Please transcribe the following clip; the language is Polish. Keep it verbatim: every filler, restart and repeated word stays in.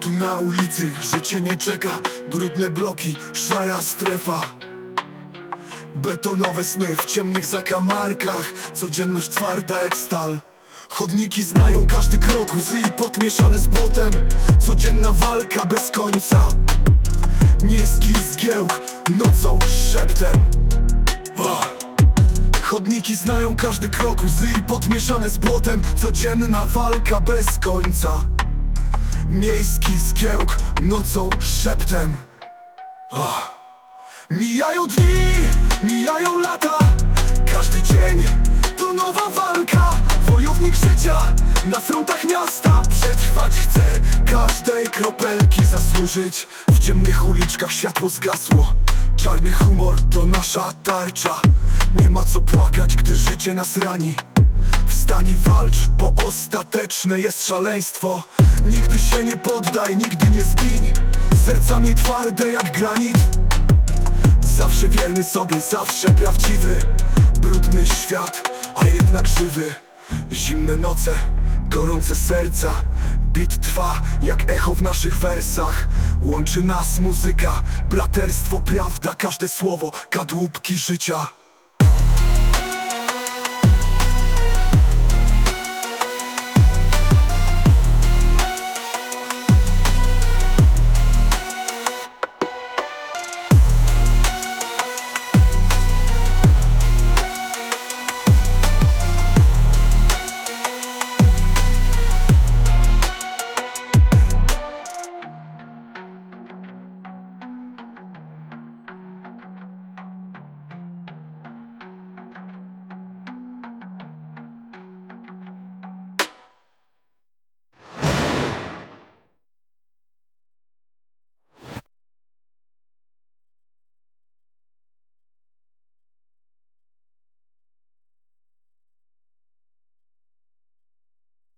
Tu na ulicy życie nie czeka. Brudne bloki, szara strefa. Betonowe sny w ciemnych zakamarkach. Codzienność twarda jak stal. Chodniki znają każdy krok, łzy i podmieszane z błotem. Codzienna walka bez końca. Niski zgiełk, nocą szeptem. oh. Chodniki znają każdy krok, łzy i podmieszane z błotem. Codzienna walka bez końca. Miejski zgiełk, nocą szeptem. oh. Mijają dni, mijają lata. Każdy dzień to nowa walka. Wojownik życia na frontach miasta. Przetrwać chce, każdej kropelki zasłużyć. W ciemnych uliczkach światło zgasło. Czarny humor to nasza tarcza. Nie ma co płakać, gdy życie nas rani. Wstań i walcz, bo ostateczne jest szaleństwo. Nigdy się nie poddaj, nigdy nie zgiń. Sercami twarde jak granit. Zawsze wierny sobie, zawsze prawdziwy. Brudny świat, a jednak żywy. Zimne noce, gorące serca. Bit trwa jak echo w naszych wersach. Łączy nas muzyka, braterstwo, prawda. Każde słowo, kadłubki życia.